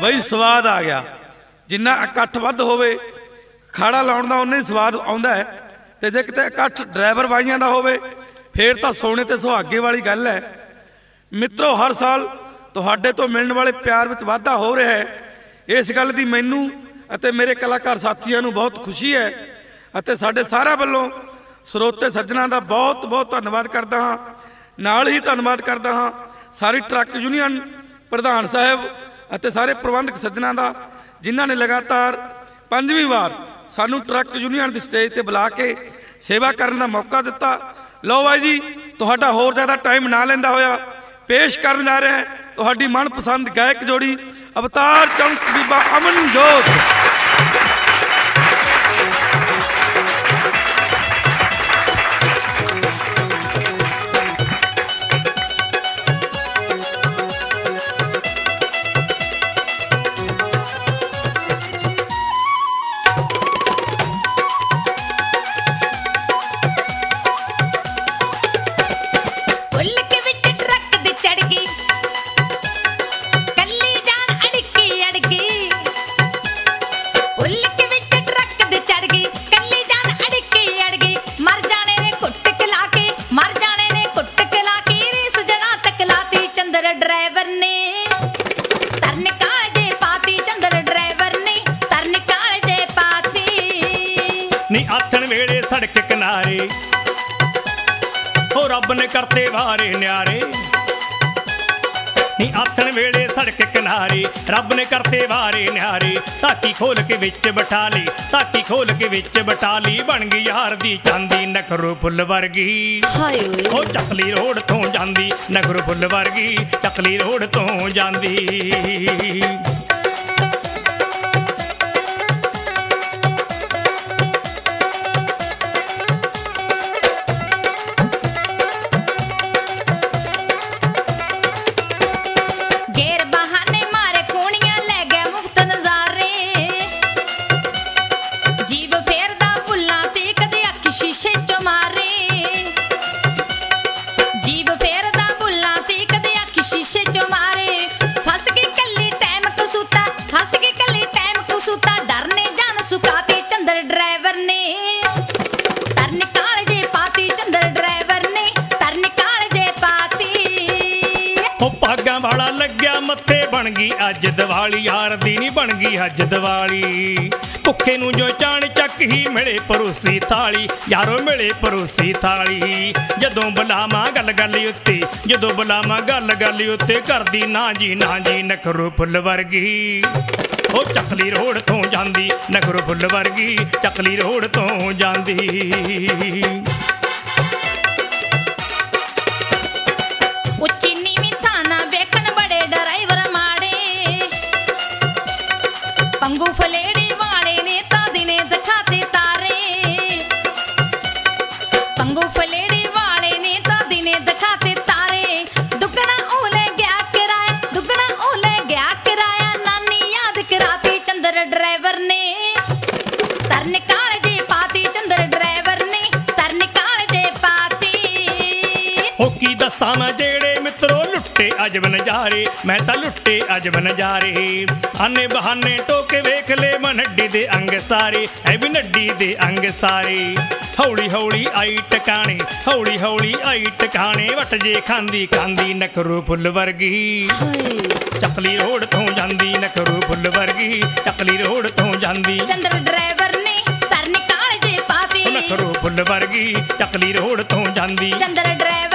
बई स्वाद आ गया। जिन्ना इकट्ठ वध होवे खाड़ा लाउण दा उन्ना ही स्वाद आउंदा है। ते जे किते इकट्ठ ड्राइवर बाईयां दा होवे फिर तां सोने ते सुहागे वाली गल है। मित्रों, हर साल तुहाडे तो मिलण वाले प्यार विच वाधा हो रहा है। इस गल दी मैनू अते मेरे कलाकार साथियों नूं बहुत खुशी है अते साडे सारिਆਂ ਵੱਲੋਂ ਸਰੋਤੇ सज्जणा का बहुत बहुत धन्नवाद करदा हाँ। नाल ही धन्नवाद करदा हाँ सारी ट्रक यूनीयन प्रधान साहब अते सारे प्रबंधक सज्जणा का, जिन्हां ने लगातार 5वीं बार सानू ट्रक यूनीयन की स्टेज पर बुला के सेवा करने का मौका दिता। लो भाई जी, तुहाडा होर ज़्यादा टाइम ना लैंदा होया पेश करन जा रहा है तुहाडी मनपसंद गायक जोड़ी अवतार चौंक बीबा अमनजोत। नी आथन वेड़े सड़क किनारे हो रब ने करते वारे न्यारे। नी आथन वेड़े सड़क किनारे रब ने करते वारे न्यारे। ताकी खोल के विच बिठा ली, ताकी खोल के विच बिठा ली, बन गई यार दी चांदी नखरू फुल वर्गी। हो चकली रोड तो जांदी नखरू फुल वर्गी, चकली रोड तो जांदी। वाला लग्या मत्थे बन गई अज दिवाली, यार दी नी बन गई अज दिवाली। भुखे नूं जो चाण चक ही मिले परोसी थाली, यारो मिले परोसी थाली। जदों बुलावां गल गल उत्ते, जदों बुलावां गल गल उत्ते करदी ना जी नखरू फुल वर्गी। ओ चकली रोड तो जांदी नखरू फुल वर्गी, चकली रोड तो जांदी। पंगू फलेड़ी वाले ने ता दिने दिखाते तारे, पंगू फलेड़ी वाले ने ता दिने दिखाते तारे। दुगना ओले गया किराया, दुगना ओले गया किराया, नानी याद कराती चंद्र ड्राइवर ने तर निकाल दे पाती, चंद्र ड्राइवर ने तर निकाल दे पाती। ओ की दसा मैं जेड़े मित्रों लुट्टे अजब नजारे, मैं ता लुट्टे अजब नजारे। आने बहाने टोके वेख ले मनड्डी दे अंग सारे, ऐ भी नड्डी दे अंग सारे। हौली हौली आई टकाने, हौली हौली आई टकाने, वट जे खांदी खांदी नखरू फुल वर्गी। चकली रोड तो जांदी नखरू फुल वर्गी, चकली रोड तो जांदी। चंद्र ड्राइवर ने तर निकाल दे पाती, नखरू फुल वर्गी, चकली रोड तो जांदी। चंद्र ड्राइवर